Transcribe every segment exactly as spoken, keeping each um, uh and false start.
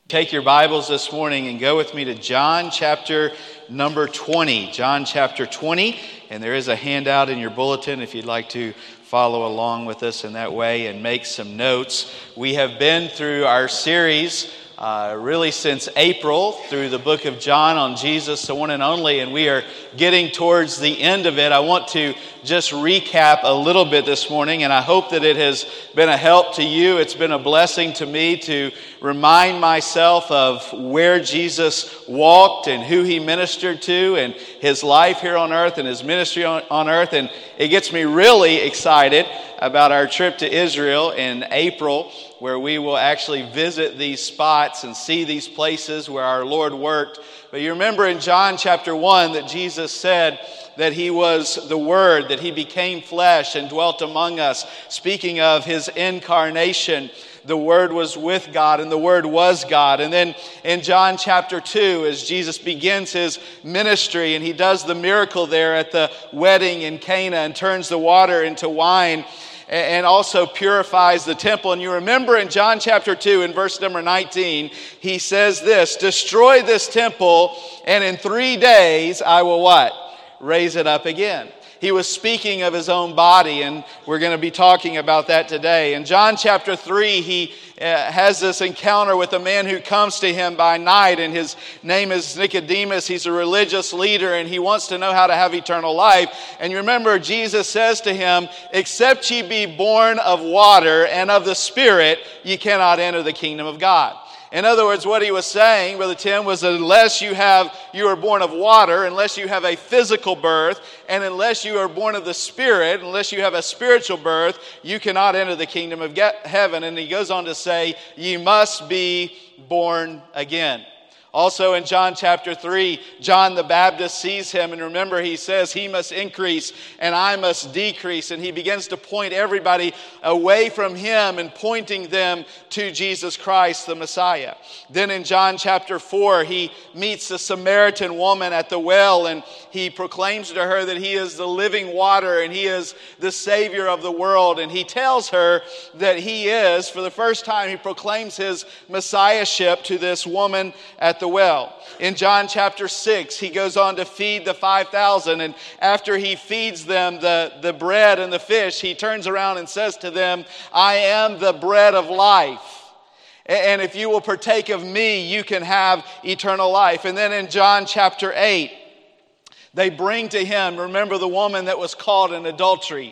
Take your Bibles this morning and go with me to John chapter number twenty. John chapter twenty, and there is a handout in your bulletin if you'd like to follow along with us in that way and make some notes. We have been through our series uh, really since April through the book of John on Jesus, the one and only, and we are getting towards the end of it. I want to just recap a little bit this morning, and I hope that it has been a help to you. It's been a blessing to me to remind myself of where Jesus walked and who he ministered to and his life here on earth and his ministry on, on earth. And it gets me really excited about our trip to Israel in April, where we will actually visit these spots and see these places where our Lord worked. But you remember in John chapter one that Jesus said that he was the Word, that he became flesh and dwelt among us. Speaking of his incarnation, the Word was with God and the Word was God. And then in John chapter two, as Jesus begins his ministry and he does the miracle there at the wedding in Cana and turns the water into wine and also purifies the temple. And you remember in John chapter two, in verse number nineteen, he says this, "Destroy this temple, and in three days I will" what? "Raise it up again." He was speaking of his own body, and we're going to be talking about that today. In John chapter three, he uh, has this encounter with a man who comes to him by night, and his name is Nicodemus. He's a religious leader, and he wants to know how to have eternal life. And you remember, Jesus says to him, "Except ye be born of water and of the Spirit, ye cannot enter the kingdom of God." In other words, what he was saying, Brother Tim, was that unless you have, you are born of water, unless you have a physical birth, and unless you are born of the Spirit, unless you have a spiritual birth, you cannot enter the kingdom of heaven. And he goes on to say, "Ye must be born again." Also in John chapter three, John the Baptist sees him, and remember he says, "He must increase and I must decrease." And he begins to point everybody away from him and pointing them to Jesus Christ, the Messiah. Then in John chapter four, he meets the Samaritan woman at the well, and he proclaims to her that he is the living water and he is the Savior of the world. And he tells her that he is, for the first time, he proclaims his messiahship to this woman at the well. In John chapter six, he goes on to feed the five thousand, and after he feeds them the, the bread and the fish, he turns around and says to them, "I am the bread of life. And if you will partake of me, you can have eternal life." And then in John chapter eight, they bring to him, remember the woman that was caught in adultery.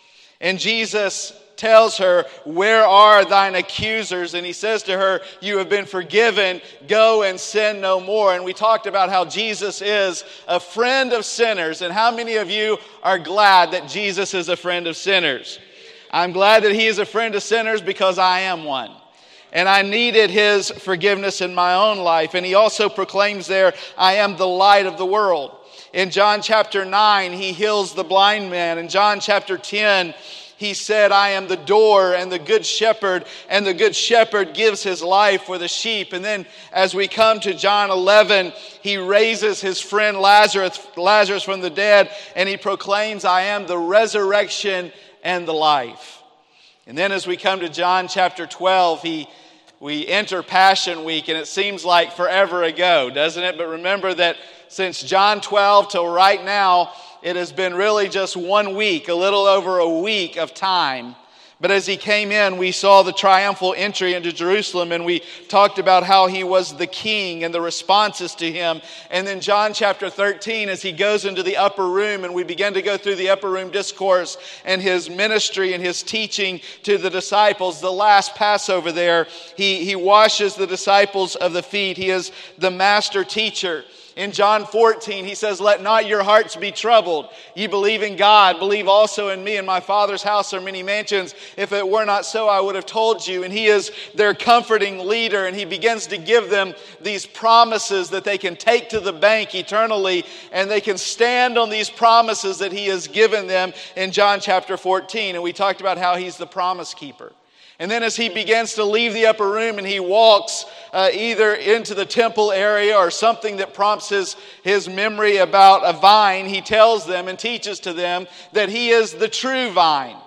And Jesus tells her, "Where are thine accusers?" And he says to her, "You have been forgiven. Go and sin no more." And we talked about how Jesus is a friend of sinners. And how many of you are glad that Jesus is a friend of sinners? I'm glad that he is a friend of sinners because I am one. And I needed his forgiveness in my own life. And he also proclaims there, "I am the light of the world." In John chapter nine, he heals the blind man. In John chapter ten, he said, "I am the door and the good shepherd, and the good shepherd gives his life for the sheep." And then as we come to John eleven, he raises his friend Lazarus, Lazarus from the dead, and he proclaims, "I am the resurrection and the life." And then as we come to John chapter twelve, he we enter Passion Week, and it seems like forever ago, doesn't it? But remember that since John twelve till right now, it has been really just one week, a little over a week of time. But as he came in, we saw the triumphal entry into Jerusalem, and we talked about how he was the king and the responses to him. And then John chapter thirteen, as he goes into the upper room, and we begin to go through the upper room discourse and his ministry and his teaching to the disciples. The last Passover there, he, he washes the disciples of the feet. He is the master teacher. In John fourteen, he says, "Let not your hearts be troubled. Ye believe in God, believe also in me. In my Father's house are many mansions. If it were not so, I would have told you." And he is their comforting leader, and he begins to give them these promises that they can take to the bank eternally, and they can stand on these promises that he has given them in John chapter fourteen. And we talked about how he's the promise keeper. And then as he begins to leave the upper room and he walks uh, either into the temple area or something that prompts his, his memory about a vine, he tells them and teaches to them that he is the true vine.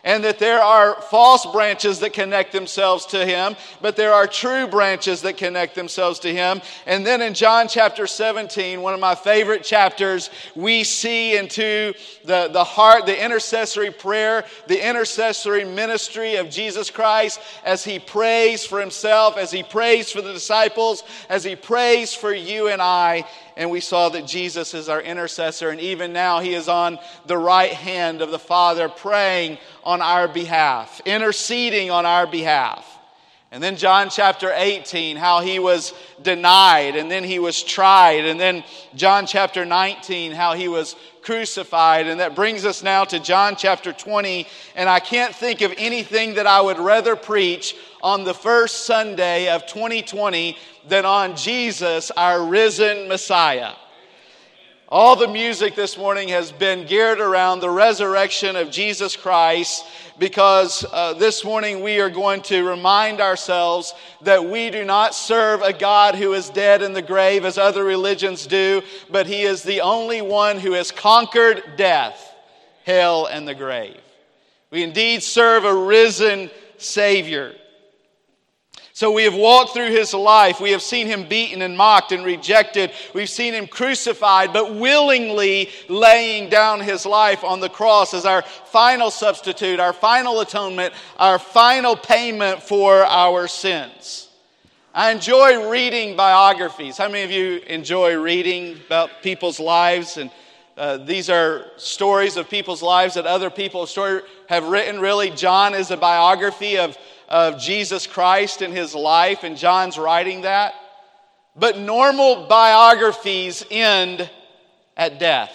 and that there are false branches that connect themselves to him, but there are true branches that connect themselves to him. And then in John chapter seventeen, one of my favorite chapters, we see into the, the heart, the intercessory prayer, the intercessory ministry of Jesus Christ as he prays for himself, as he prays for the disciples, as he prays for you and I. And we saw that Jesus is our intercessor, and even now he is on the right hand of the Father praying on our behalf, interceding on our behalf. And then John chapter eighteen, how he was denied, and then he was tried. And then John chapter nineteen, how he was crucified. And that brings us now to John chapter twenty. And I can't think of anything that I would rather preach on the first Sunday of twenty twenty than on Jesus, our risen Messiah. All the music this morning has been geared around the resurrection of Jesus Christ, because uh, this morning we are going to remind ourselves that we do not serve a God who is dead in the grave as other religions do, but he is the only one who has conquered death, hell, and the grave. We indeed serve a risen Savior. So we have walked through his life. We have seen him beaten and mocked and rejected. We've seen him crucified, but willingly laying down his life on the cross as our final substitute, our final atonement, our final payment for our sins. I enjoy reading biographies. How many of you enjoy reading about people's lives? And uh, these are stories of people's lives that other people have written. Really, John is a biography of of Jesus Christ and his life, and John's writing that. But normal biographies end at death.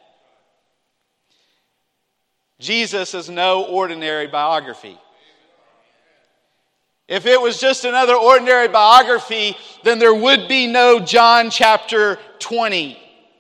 Jesus is no ordinary biography. If it was just another ordinary biography, then there would be no John chapter twenty.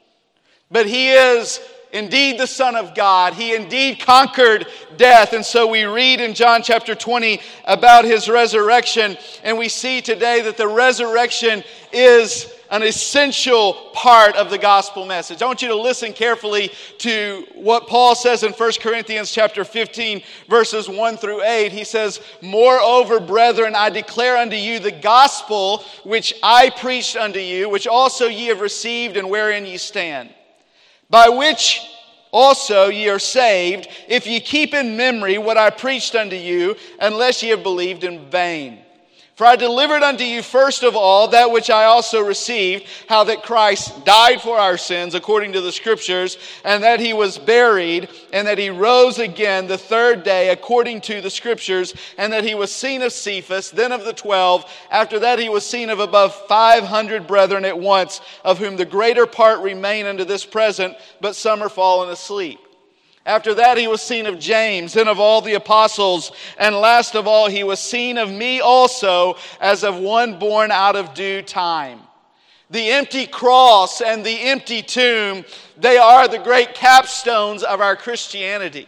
But he is indeed the Son of God. He indeed conquered death. And so we read in John chapter twenty about his resurrection. And we see today that the resurrection is an essential part of the gospel message. I want you to listen carefully to what Paul says in First Corinthians chapter fifteen, verses one through eight. He says, "Moreover, brethren, I declare unto you the gospel which I preached unto you, which also ye have received, and wherein ye stand, by which also ye are saved, if ye keep in memory what I preached unto you, unless ye have believed in vain. For I delivered unto you first of all that which I also received, how that Christ died for our sins according to the Scriptures, and that he was buried, and that he rose again the third day according to the Scriptures, and that he was seen of Cephas, then of the twelve. After that he was seen of above five hundred brethren at once, of whom the greater part remain unto this present, but some are fallen asleep. After that he was seen of James, and of all the apostles, and last of all he was seen of me also, as of one born out of due time." The empty cross and the empty tomb, they are the great capstones of our Christianity.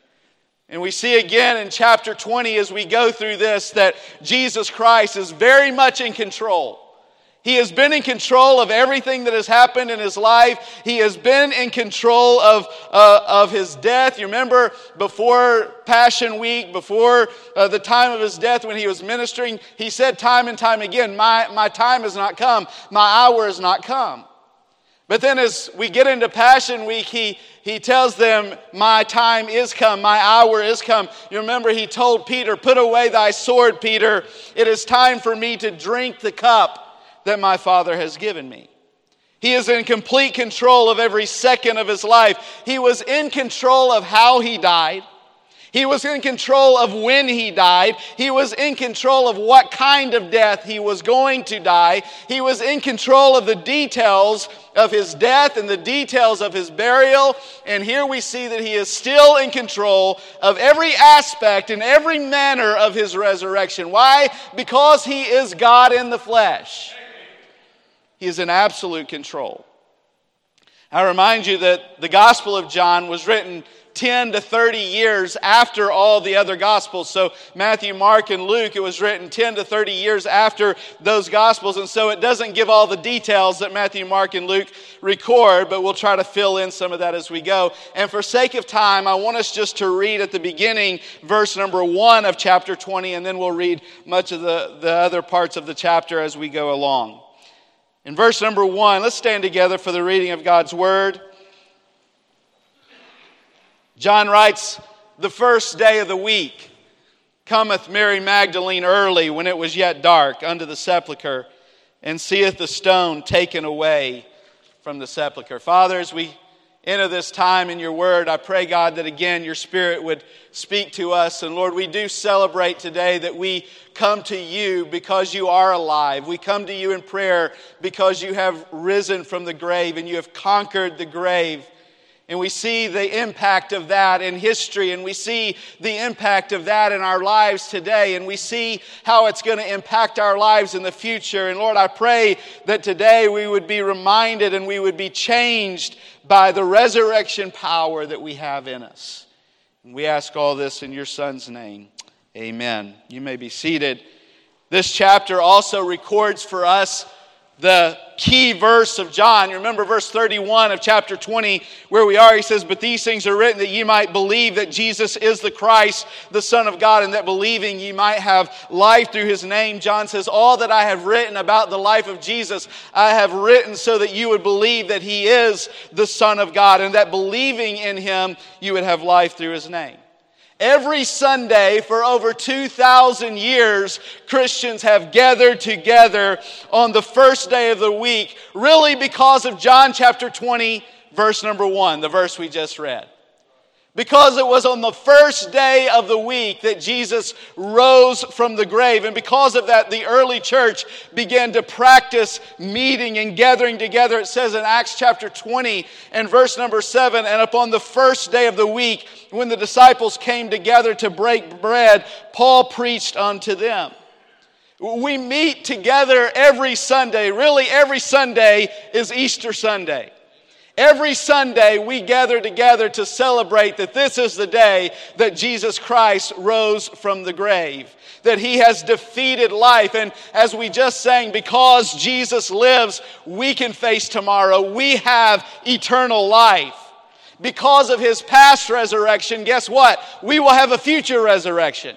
And we see again in chapter twenty as we go through this that Jesus Christ is very much in control. He has been in control of everything that has happened in his life. He has been in control of, uh, of his death. You remember before Passion Week, before uh, the time of his death when he was ministering, he said time and time again, my, my time has not come, my hour has not come. But then as we get into Passion Week, he, he tells them, my time is come, my hour is come. You remember he told Peter, "Put away thy sword, Peter. It is time for me to drink the cup that my Father has given me." He is in complete control of every second of his life. He was in control of how he died. He was in control of when he died. He was in control of what kind of death he was going to die. He was in control of the details of his death and the details of his burial. And here we see that he is still in control of every aspect and every manner of his resurrection. Why? Because he is God in the flesh. He is in absolute control. I remind you that the Gospel of John was written ten to thirty years after all the other Gospels. So Matthew, Mark, and Luke, it was written ten to thirty years after those Gospels. And so it doesn't give all the details that Matthew, Mark, and Luke record, but we'll try to fill in some of that as we go. And for sake of time, I want us just to read at the beginning verse number one of chapter twenty, and then we'll read much of the, the other parts of the chapter as we go along. In verse number one, let's stand together for the reading of God's Word. John writes, "The first day of the week cometh Mary Magdalene early, when it was yet dark, unto the sepulchre, and seeth the stone taken away from the sepulchre." Father, as we enter this time in your word, I pray, God, that again your Spirit would speak to us. And Lord, we do celebrate today that we come to you because you are alive. We come to you in prayer because you have risen from the grave and you have conquered the grave. And we see the impact of that in history, and we see the impact of that in our lives today, and we see how it's going to impact our lives in the future. And Lord, I pray that today we would be reminded and we would be changed by the resurrection power that we have in us. And we ask all this in your Son's name. Amen. You may be seated. This chapter also records for us the key verse of John. You remember verse thirty-one of chapter twenty where we are. He says, "But these things are written that ye might believe that Jesus is the Christ, the Son of God, and that believing ye might have life through his name." John says, all that I have written about the life of Jesus, I have written so that you would believe that he is the Son of God, and that believing in him, you would have life through his name. Every Sunday for over two thousand years, Christians have gathered together on the first day of the week, really because of John chapter twenty, verse number one, the verse we just read. Because it was on the first day of the week that Jesus rose from the grave. And because of that, the early church began to practice meeting and gathering together. It says in Acts chapter twenty and verse number seven, "And upon the first day of the week, when the disciples came together to break bread, Paul preached unto them." We meet together every Sunday. Really, every Sunday is Easter Sunday. Every Sunday we gather together to celebrate that this is the day that Jesus Christ rose from the grave, that he has defeated life. And as we just sang, because Jesus lives, we can face tomorrow. We have eternal life. Because of his past resurrection, guess what? We will have a future resurrection.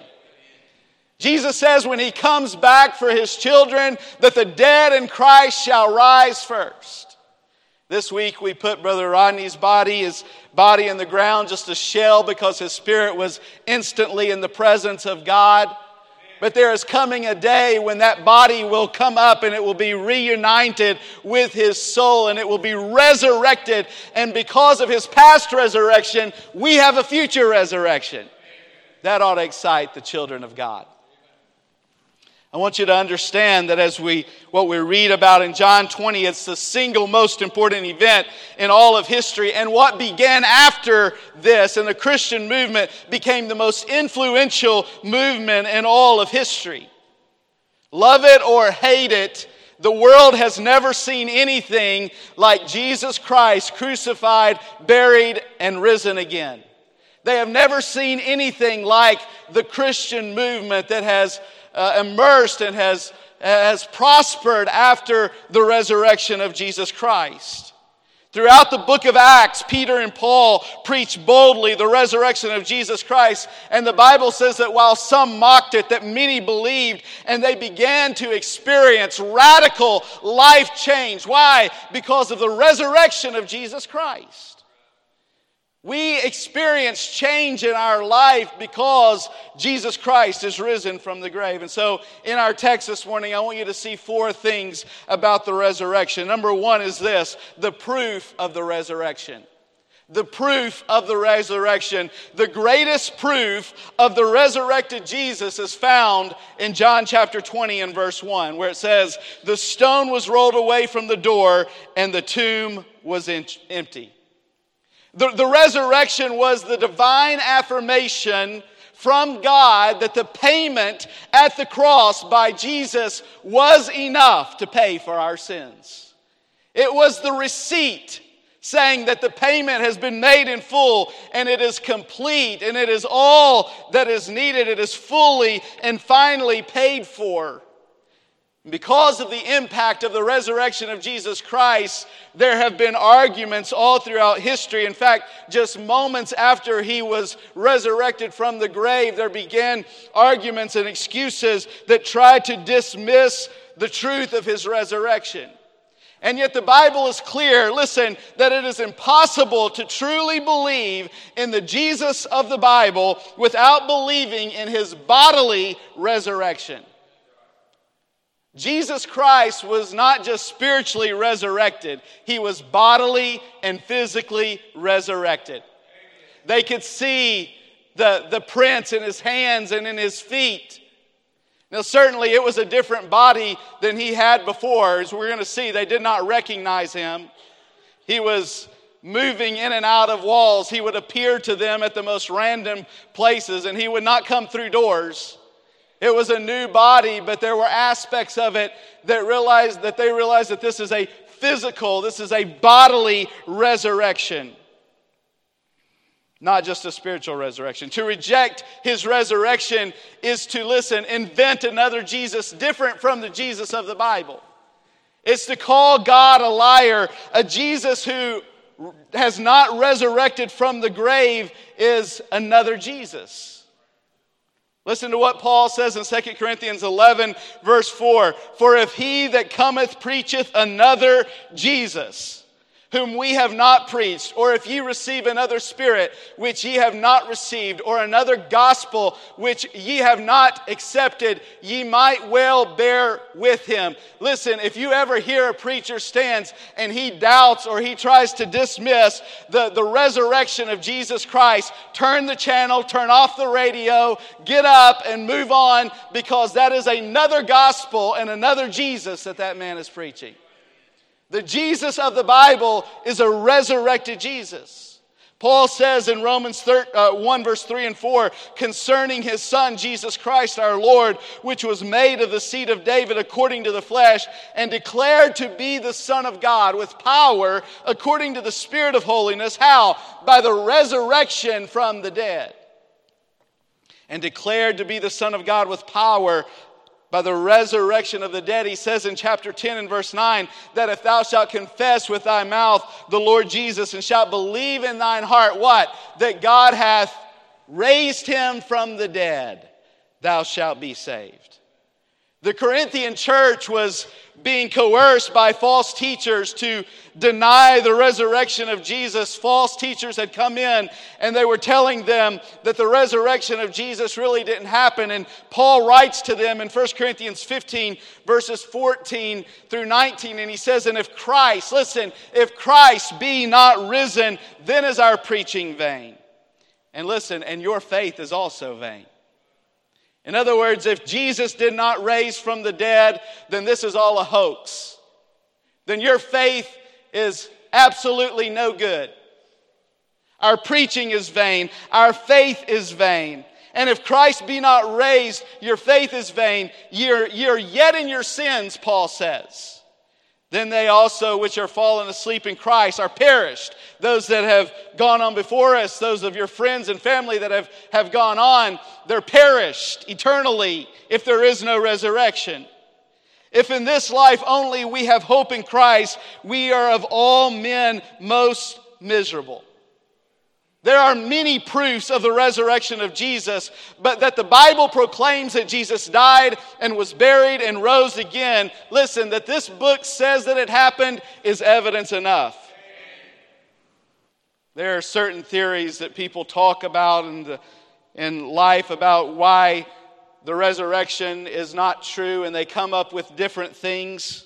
Jesus says when he comes back for his children that the dead in Christ shall rise first. This week we put Brother Rodney's body, his body in the ground, just a shell, because his spirit was instantly in the presence of God. But there is coming a day when that body will come up and it will be reunited with his soul and it will be resurrected. And because of his past resurrection, we have a future resurrection. That ought to excite the children of God. I want you to understand that as we, what we read about in John twenty, it's the single most important event in all of history. And what began after this, and the Christian movement became the most influential movement in all of history. Love it or hate it, the world has never seen anything like Jesus Christ crucified, buried, and risen again. They have never seen anything like the Christian movement that has Uh, immersed and has, has prospered after the resurrection of Jesus Christ. Throughout the book of Acts, Peter and Paul preach boldly the resurrection of Jesus Christ. And the Bible says that while some mocked it, that many believed, and they began to experience radical life change. Why? Because of the resurrection of Jesus Christ. We experience change in our life because Jesus Christ is risen from the grave. And so in our text this morning, I want you to see four things about the resurrection. Number one is this: the proof of the resurrection. The proof of the resurrection. The greatest proof of the resurrected Jesus is found in John chapter twenty and verse one, where it says, "The stone was rolled away from the door and the tomb was empty." The, the resurrection was the divine affirmation from God that the payment at the cross by Jesus was enough to pay for our sins. It was the receipt saying that the payment has been made in full and it is complete and it is all that is needed. It is fully and finally paid for. Because of the impact of the resurrection of Jesus Christ, there have been arguments all throughout history. In fact, just moments after he was resurrected from the grave, there began arguments and excuses that tried to dismiss the truth of his resurrection. And yet the Bible is clear, listen, that it is impossible to truly believe in the Jesus of the Bible without believing in his bodily resurrection. Jesus Christ was not just spiritually resurrected, he was bodily and physically resurrected. They could see the, the prints in his hands and in his feet. Now certainly it was a different body than he had before. As we're going to see, they did not recognize him. He was moving in and out of walls. He would appear to them at the most random places, and he would not come through doors. It was a new body, but there were aspects of it that realized that they realized that this is a physical, this is a bodily resurrection. Not just a spiritual resurrection. To reject his resurrection is to, listen, invent another Jesus different from the Jesus of the Bible. It's to call God a liar. A Jesus who has not resurrected from the grave is another Jesus. Listen to what Paul says in Second Corinthians eleven, verse four. For if he that cometh preacheth another Jesus, whom we have not preached, or if ye receive another spirit, which ye have not received, or another gospel, which ye have not accepted, ye might well bear with him. Listen, if you ever hear a preacher stands and he doubts or he tries to dismiss the, the resurrection of Jesus Christ, turn the channel, turn off the radio, get up and move on, because that is another gospel and another Jesus that that man is preaching. The Jesus of the Bible is a resurrected Jesus. Paul says in Romans one, verse three and four, concerning his Son, Jesus Christ our Lord, which was made of the seed of David according to the flesh, and declared to be the Son of God with power according to the Spirit of holiness. How? By the resurrection from the dead. And declared to be the Son of God with power by the resurrection of the dead. He says in chapter ten and verse nine that if thou shalt confess with thy mouth the Lord Jesus and shalt believe in thine heart, what? That God hath raised him from the dead, thou shalt be saved. The Corinthian church was being coerced by false teachers to deny the resurrection of Jesus. False teachers had come in and they were telling them that the resurrection of Jesus really didn't happen. And Paul writes to them in First Corinthians fifteen, verses fourteen through nineteen, and he says, and if Christ, listen, if Christ be not risen, then is our preaching vain. And listen, and your faith is also vain. In other words, if Jesus did not raise from the dead, then this is all a hoax. Then your faith is absolutely no good. Our preaching is vain. Our faith is vain. And if Christ be not raised, your faith is vain. You're, you're yet in your sins, Paul says. Then they also which are fallen asleep in Christ are perished. Those that have gone on before us, those of your friends and family that have, have gone on, they're perished eternally if there is no resurrection. If in this life only we have hope in Christ, we are of all men most miserable. There are many proofs of the resurrection of Jesus, but that the Bible proclaims that Jesus died and was buried and rose again, listen, that this book says that it happened is evidence enough. There are certain theories that people talk about in, the, in life about why the resurrection is not true, and they come up with different things.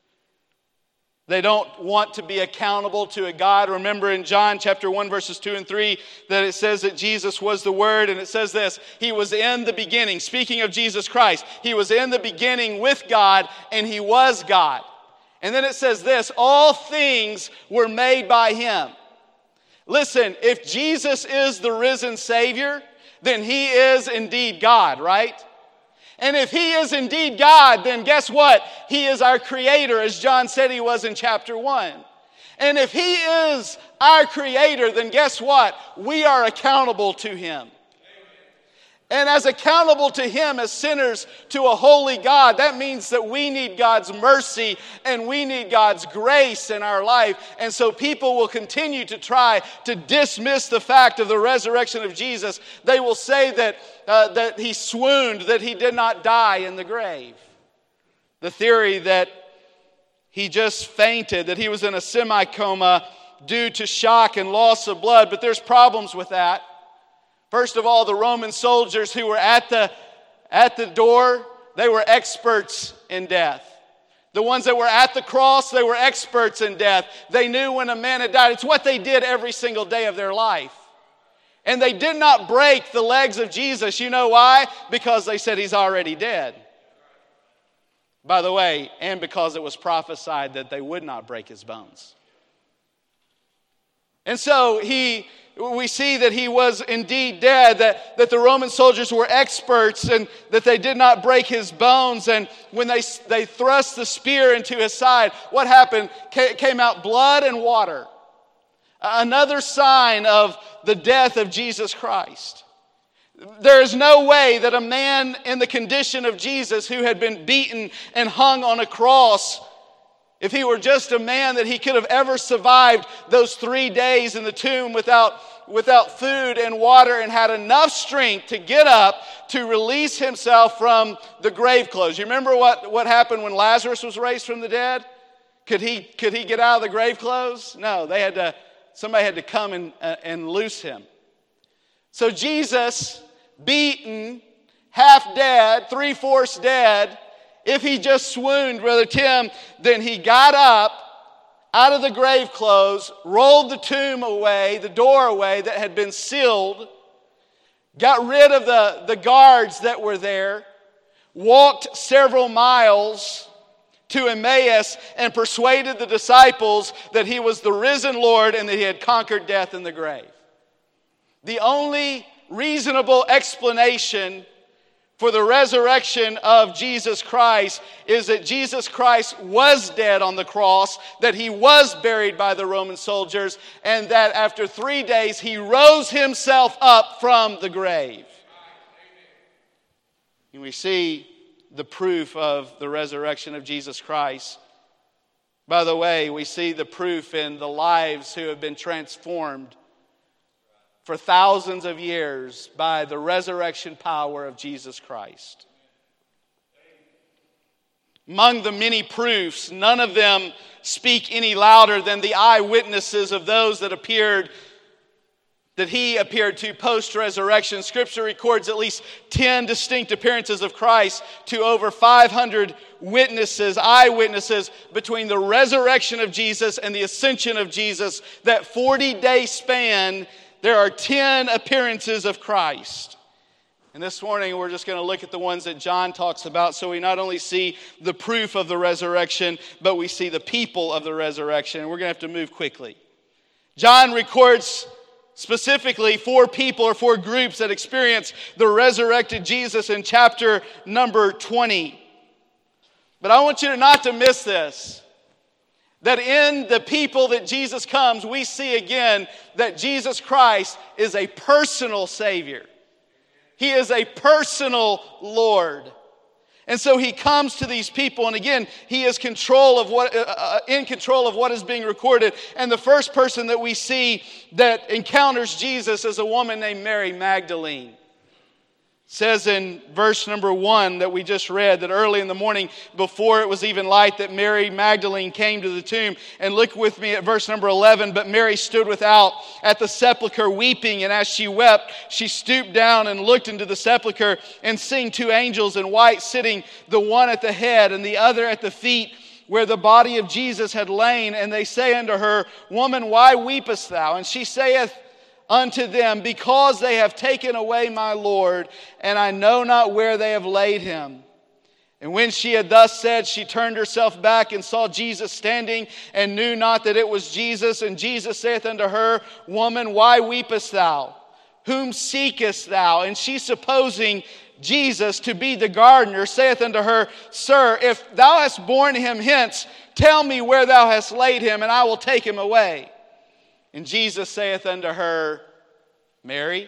They don't want to be accountable to a God. Remember in John chapter one, verses two and three, that it says that Jesus was the Word, and it says this, He was in the beginning. Speaking of Jesus Christ, He was in the beginning with God, and He was God. And then it says this, all things were made by Him. Listen, if Jesus is the risen Savior, then He is indeed God, right? And if He is indeed God, then guess what? He is our Creator, as John said He was in chapter one. And if He is our Creator, then guess what? We are accountable to Him. And as accountable to Him as sinners to a holy God, that means that we need God's mercy and we need God's grace in our life. And so people will continue to try to dismiss the fact of the resurrection of Jesus. They will say that, uh, that He swooned, that He did not die in the grave. The theory that He just fainted, that He was in a semi-coma due to shock and loss of blood. But there's problems with that. First of all, the Roman soldiers who were at the, at the door, they were experts in death. The ones that were at the cross, they were experts in death. They knew when a man had died. It's what they did every single day of their life. And they did not break the legs of Jesus. You know why? Because they said He's already dead. By the way, and because it was prophesied that they would not break His bones. And so he, we see that He was indeed dead, that, that the Roman soldiers were experts and that they did not break His bones. And when they, they thrust the spear into His side, what happened? Came out blood and water. Another sign of the death of Jesus Christ. There is no way that a man in the condition of Jesus who had been beaten and hung on a cross, if he were just a man, that he could have ever survived those three days in the tomb without, without food and water and had enough strength to get up to release himself from the grave clothes. You remember what, what happened when Lazarus was raised from the dead? Could he, could he get out of the grave clothes? No, they had to, somebody had to come and, uh, and loose him. So Jesus, beaten, half dead, three-fourths dead, if he just swooned, Brother Tim, then he got up out of the grave clothes, rolled the tomb away, the door away that had been sealed, got rid of the, the guards that were there, walked several miles to Emmaus and persuaded the disciples that He was the risen Lord and that He had conquered death in the grave. The only reasonable explanation for the resurrection of Jesus Christ is that Jesus Christ was dead on the cross, that He was buried by the Roman soldiers, and that after three days He rose Himself up from the grave. And we see the proof of the resurrection of Jesus Christ. By the way, we see the proof in the lives who have been transformed for thousands of years by the resurrection power of Jesus Christ. Among the many proofs, none of them speak any louder than the eyewitnesses of those that appeared, that He appeared to post-resurrection. Scripture records at least ten distinct appearances of Christ to over five hundred witnesses, eyewitnesses, between the resurrection of Jesus and the ascension of Jesus. That forty-day span, there are ten appearances of Christ. And this morning we're just going to look at the ones that John talks about. So we not only see the proof of the resurrection, but we see the people of the resurrection. And we're going to have to move quickly. John records specifically four people or four groups that experience the resurrected Jesus in chapter number twenty. But I want you to not to miss this. That in the people that Jesus comes, we see again that Jesus Christ is a personal Savior. He is a personal Lord. And so He comes to these people, and again, He is control of what, uh, in control of what is being recorded. And the first person that we see that encounters Jesus is a woman named Mary Magdalene. It says in verse number one that we just read that early in the morning, before it was even light, that Mary Magdalene came to the tomb. And look with me at verse number eleven. But Mary stood without at the sepulchre weeping, and as she wept, she stooped down and looked into the sepulchre, and seeing two angels in white sitting, the one at the head and the other at the feet, where the body of Jesus had lain. And they say unto her, Woman, why weepest thou? And she saith unto them, Because they have taken away my Lord, and I know not where they have laid him. And when she had thus said, she turned herself back and saw Jesus standing, and knew not that it was Jesus. And Jesus saith unto her, Woman, why weepest thou? Whom seekest thou? And she, supposing Jesus to be the gardener, saith unto her, Sir, if thou hast borne him hence, tell me where thou hast laid him, and I will take him away. And Jesus saith unto her, Mary.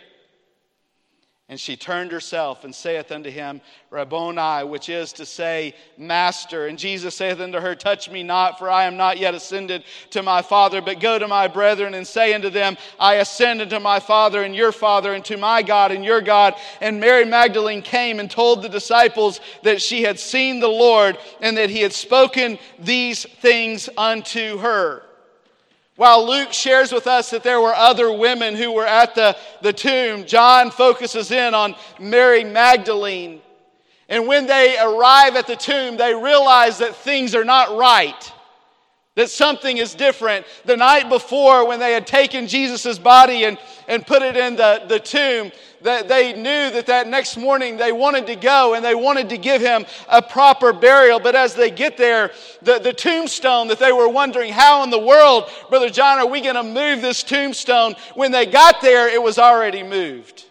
And she turned herself and saith unto him, Rabboni, which is to say, Master. And Jesus saith unto her, Touch me not, for I am not yet ascended to my Father, but go to my brethren and say unto them, I ascend unto my Father and your Father, and to my God and your God. And Mary Magdalene came and told the disciples that she had seen the Lord, and that he had spoken these things unto her. While Luke shares with us that there were other women who were at the, the tomb, John focuses in on Mary Magdalene. And when they arrive at the tomb, they realize that things are not right, that something is different. The night before, when they had taken Jesus' body and, and put it in the, the tomb, that they knew that that next morning they wanted to go and they wanted to give him a proper burial. But as they get there, the, the tombstone that they were wondering, how in the world, Brother John, are we going to move this tombstone? When they got there, it was already moved.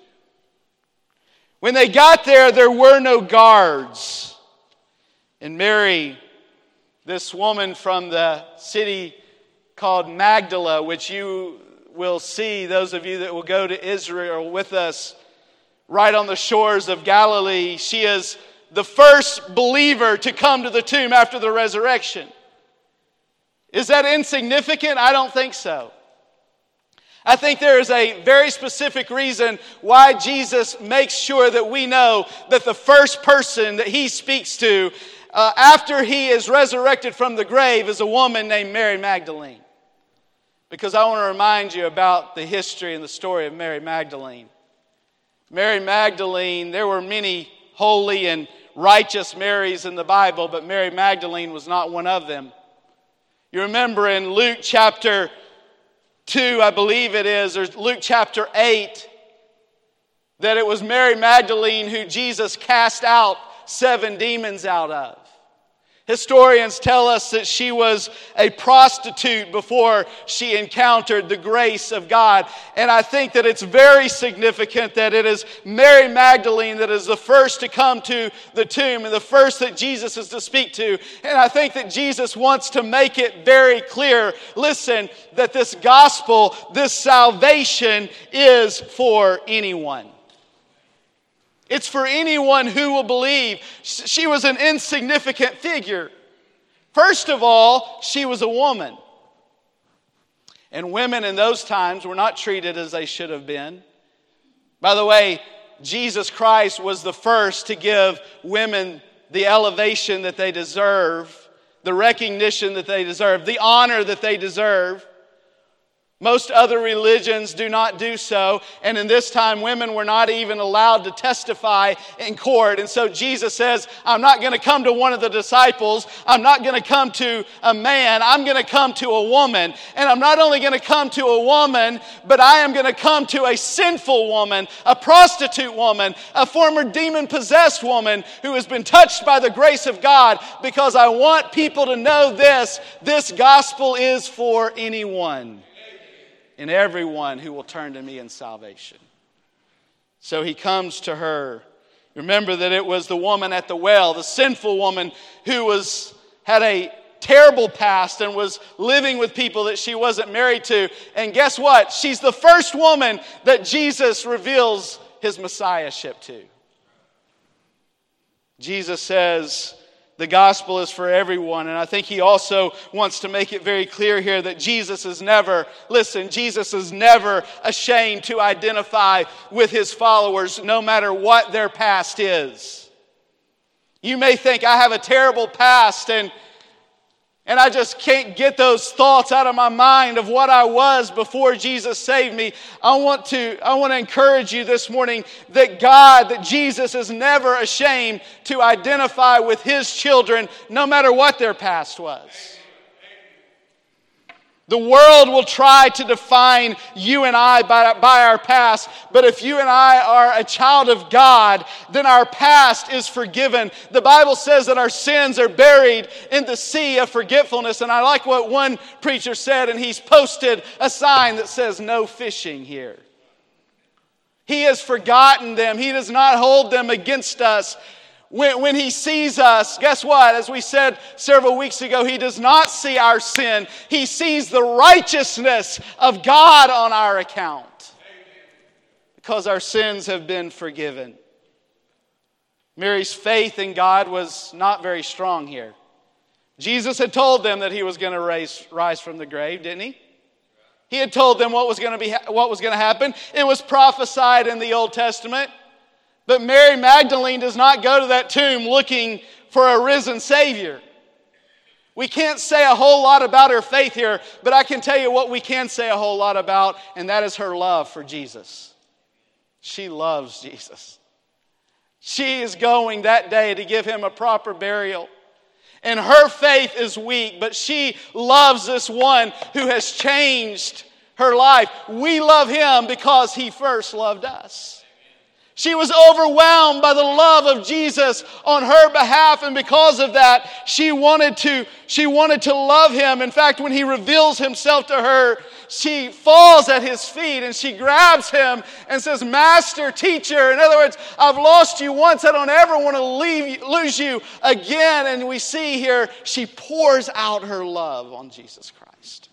When they got there, there were no guards. And Mary, this woman from the city called Magdala, which you will see, those of you that will go to Israel with us, right on the shores of Galilee, she is the first believer to come to the tomb after the resurrection. Is that insignificant? I don't think so. I think there is a very specific reason why Jesus makes sure that we know that the first person that he speaks to uh, after he is resurrected from the grave is a woman named Mary Magdalene. Because I want to remind you about the history and the story of Mary Magdalene. Mary Magdalene, there were many holy and righteous Marys in the Bible, but Mary Magdalene was not one of them. You remember in Luke chapter two, I believe it is, or Luke chapter eight, that it was Mary Magdalene who Jesus cast out seven demons out of. Historians tell us that she was a prostitute before she encountered the grace of God. And I think that it's very significant that it is Mary Magdalene that is the first to come to the tomb and the first that Jesus is to speak to. And I think that Jesus wants to make it very clear, listen, that this gospel, this salvation is for anyone. It's for anyone who will believe. She was an insignificant figure. First of all, she was a woman. And women in those times were not treated as they should have been. By the way, Jesus Christ was the first to give women the elevation that they deserve, the recognition that they deserve, the honor that they deserve. Most other religions do not do so. And in this time, women were not even allowed to testify in court. And so Jesus says, I'm not going to come to one of the disciples. I'm not going to come to a man. I'm going to come to a woman. And I'm not only going to come to a woman, but I am going to come to a sinful woman, a prostitute woman, a former demon-possessed woman who has been touched by the grace of God, because I want people to know this. This gospel is for anyone and everyone who will turn to me in salvation. So he comes to her. Remember that it was the woman at the well, the sinful woman who was had a terrible past and was living with people that she wasn't married to. And guess what? She's the first woman that Jesus reveals his messiahship to. Jesus says, the gospel is for everyone. And I think he also wants to make it very clear here that Jesus is never, listen, Jesus is never ashamed to identify with his followers no matter what their past is. You may think, I have a terrible past and And I just can't get those thoughts out of my mind of what I was before Jesus saved me. I want to, I want to encourage you this morning that God, that Jesus is never ashamed to identify with his children no matter what their past was. The world will try to define you and I by, by our past, but if you and I are a child of God, then our past is forgiven. The Bible says that our sins are buried in the sea of forgetfulness, and I like what one preacher said, and he's posted a sign that says, no fishing here. He has forgotten them. He does not hold them against us. When, when He sees us, guess what? As we said several weeks ago, He does not see our sin. He sees the righteousness of God on our account. Because our sins have been forgiven. Mary's faith in God was not very strong here. Jesus had told them that He was going to rise, rise from the grave, didn't He? He had told them what was going to be, what was going to happen. It was prophesied in the Old Testament. But Mary Magdalene does not go to that tomb looking for a risen Savior. We can't say a whole lot about her faith here, but I can tell you what we can say a whole lot about, and that is her love for Jesus. She loves Jesus. She is going that day to give Him a proper burial. And her faith is weak, but she loves this one who has changed her life. We love Him because He first loved us. She was overwhelmed by the love of Jesus on her behalf, and because of that, she wanted to, she wanted to love Him. In fact, when He reveals Himself to her, she falls at His feet and she grabs Him and says, Master, teacher. In other words, I've lost you once. I don't ever want to leave, lose you again. And we see here, she pours out her love on Jesus Christ.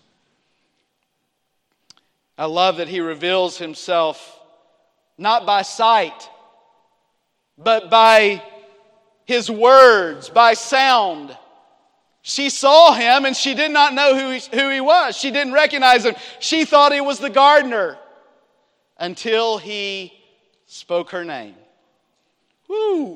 I love that He reveals Himself not by sight, but by His words, by sound. She saw Him and she did not know who he, who he was. She didn't recognize Him. She thought He was the gardener until He spoke her name. Woo!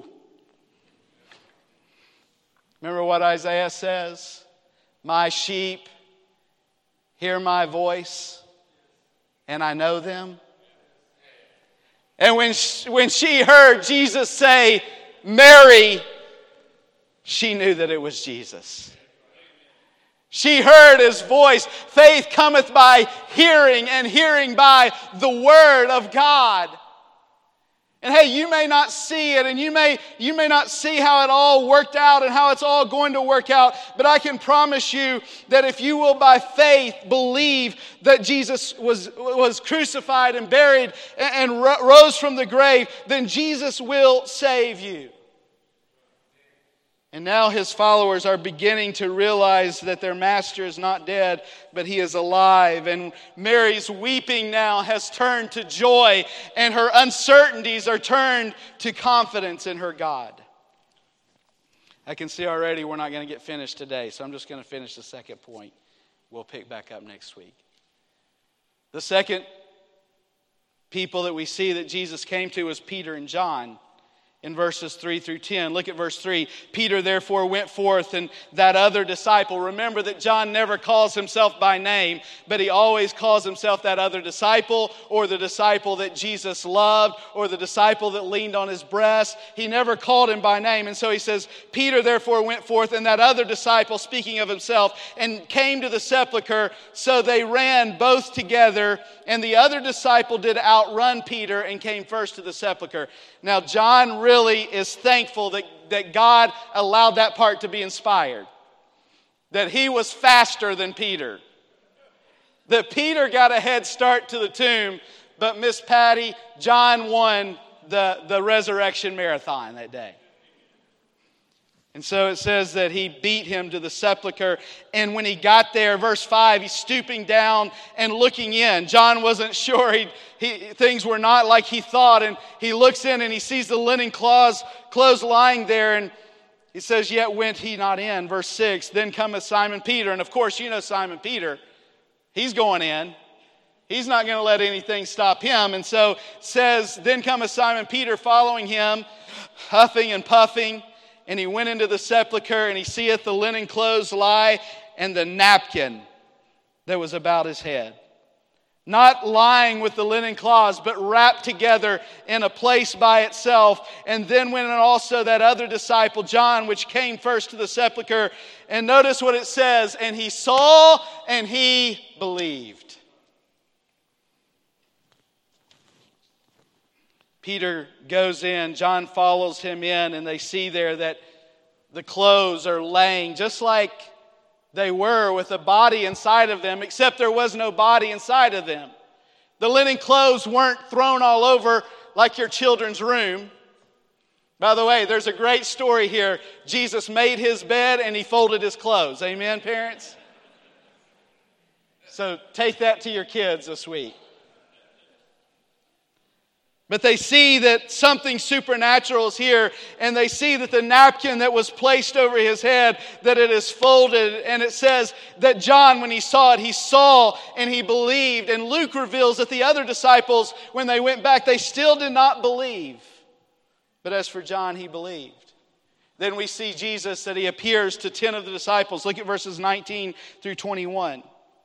Remember what Isaiah says? My sheep hear my voice and I know them. And when she, when she heard Jesus say, Mary, she knew that it was Jesus. She heard His voice. Faith cometh by hearing, and hearing by the Word of God. And hey, you may not see it, and you may, you may not see how it all worked out and how it's all going to work out, but I can promise you that if you will by faith believe that Jesus was, was crucified and buried and, and rose from the grave, then Jesus will save you. And now His followers are beginning to realize that their Master is not dead, but He is alive. And Mary's weeping now has turned to joy, and her uncertainties are turned to confidence in her God. I can see already we're not going to get finished today, so I'm just going to finish the second point. We'll pick back up next week. The second people that we see that Jesus came to was Peter and John. In verses three through ten. Look at verse three. Peter therefore went forth, and that other disciple. Remember that John never calls himself by name, but he always calls himself that other disciple, or the disciple that Jesus loved, or the disciple that leaned on His breast. He never called him by name. And so he says, Peter therefore went forth, and that other disciple, speaking of himself, and came to the sepulchre. So they ran both together, and the other disciple did outrun Peter and came first to the sepulchre. Now John really Really is thankful that, that God allowed that part to be inspired. That he was faster than Peter. That Peter got a head start to the tomb, but Miss Patty, John won the, the resurrection marathon that day. And so it says that he beat him to the sepulchre. And when he got there, verse five, he's stooping down and looking in. John wasn't sure. He, he, things were not like he thought. And he looks in and he sees the linen clothes, clothes lying there. And he says, yet went he not in. Verse six, then cometh Simon Peter. And of course, you know Simon Peter. He's going in. He's not going to let anything stop him. And so it says, then cometh Simon Peter following him, huffing and puffing. And he went into the sepulchre, and he seeth the linen clothes lie, and the napkin that was about his head. Not lying with the linen cloths, but wrapped together in a place by itself. And then went in also that other disciple, John, which came first to the sepulchre. And notice what it says, and he saw and he believed. Peter goes in, John follows him in, and they see there that the clothes are laying just like they were with a body inside of them, except there was no body inside of them. The linen clothes weren't thrown all over like your children's room. By the way, there's a great story here. Jesus made his bed and he folded his clothes. Amen, parents? So take that to your kids this week. But they see that something supernatural is here, and they see that the napkin that was placed over his head, that it is folded, and it says that John, when he saw it, he saw and he believed. And Luke reveals that the other disciples, when they went back, they still did not believe. But as for John, he believed. Then we see Jesus, that he appears to ten of the disciples. Look at verses nineteen through twenty-one.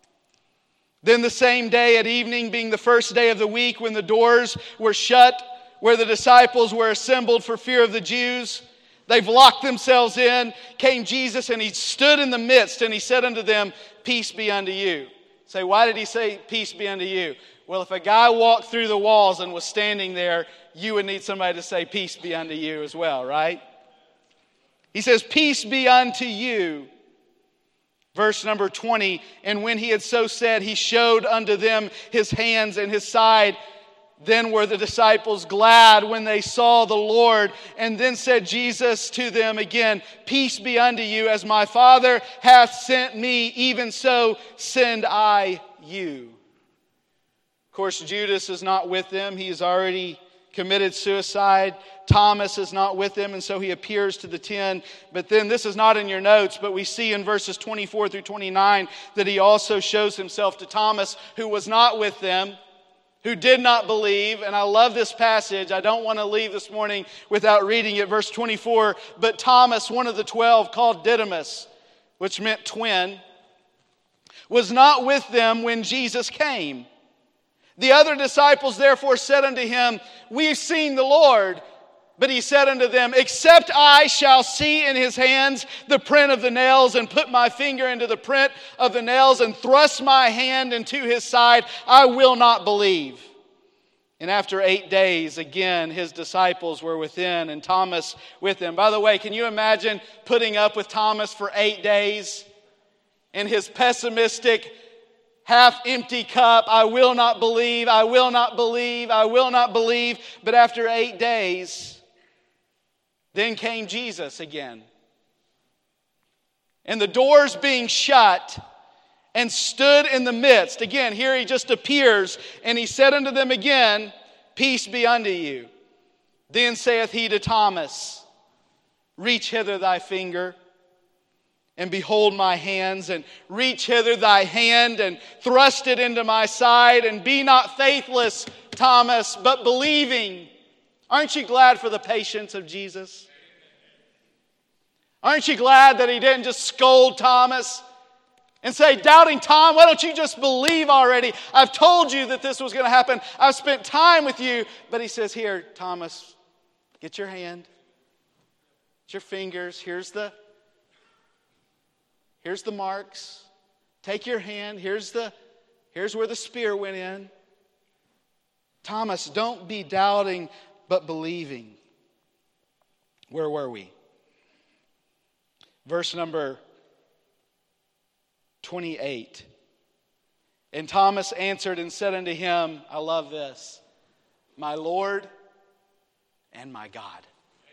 Then the same day at evening, being the first day of the week, when the doors were shut, where the disciples were assembled for fear of the Jews, they've locked themselves in, came Jesus, and he stood in the midst, and he said unto them, peace be unto you. Say, why did he say, peace be unto you? Well, if a guy walked through the walls and was standing there, you would need somebody to say, peace be unto you as well, right? He says, peace be unto you. Verse number twenty, and when he had so said, he showed unto them his hands and his side. Then were the disciples glad when they saw the Lord. And then said Jesus to them again, peace be unto you, as my Father hath sent me, even so send I you. Of course, Judas is not with them. He has already committed suicide. Thomas is not with them, and so he appears to the ten. But then, this is not in your notes, but we see in verses twenty-four through twenty-nine that he also shows himself to Thomas, who was not with them, who did not believe. And I love this passage. I don't want to leave this morning without reading it. Verse twenty-four, but Thomas, one of the twelve, called Didymus, which meant twin, was not with them when Jesus came. The other disciples therefore said unto him, we have seen the Lord. But he said unto them, except I shall see in his hands the print of the nails, and put my finger into the print of the nails, and thrust my hand into his side, I will not believe. And after eight days, again, his disciples were within, and Thomas with them. By the way, can you imagine putting up with Thomas for eight days in his pessimistic, half-empty cup? I will not believe, I will not believe, I will not believe. But after eight days, then came Jesus again. And the doors being shut, and stood in the midst. Again, here he just appears, and he said unto them again, peace be unto you. Then saith he to Thomas, reach hither thy finger, and behold my hands, and reach hither thy hand, and thrust it into my side, and be not faithless, Thomas, but believing. Aren't you glad for the patience of Jesus? Aren't you glad that he didn't just scold Thomas and say, doubting Tom, why don't you just believe already? I've told you that this was going to happen. I've spent time with you. But he says, here, Thomas, get your hand, get your fingers. Here's the, here's the marks. Take your hand. Here's the, here's where the spear went in. Thomas, don't be doubting, but believing. Where were we? Verse number twenty-eight. And Thomas answered and said unto him, I love this, my Lord and my God.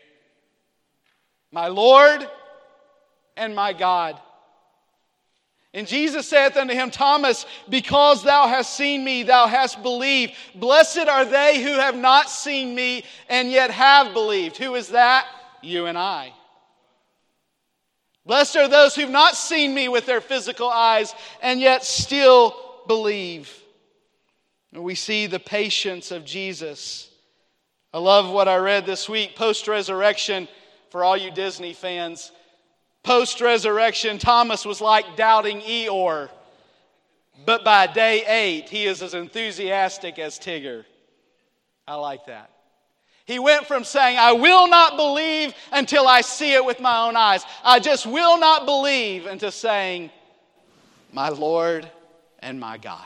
My Lord and my God. And Jesus saith unto him, Thomas, because thou hast seen me, thou hast believed. Blessed are they who have not seen me and yet have believed. Who is that? You and I. Blessed are those who've not seen me with their physical eyes and yet still believe. And we see the patience of Jesus. I love what I read this week, post-resurrection, for all you Disney fans. Post-resurrection, Thomas was like doubting Eeyore. But by day eight, he is as enthusiastic as Tigger. I like that. He went from saying, I will not believe until I see it with my own eyes. I just will not believe, into saying, my Lord and my God.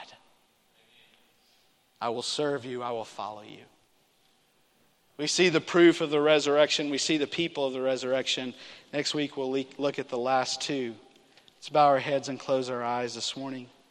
I will serve you. I will follow you. We see the proof of the resurrection. We see the people of the resurrection. Next week we'll look at the last two. Let's bow our heads and close our eyes this morning.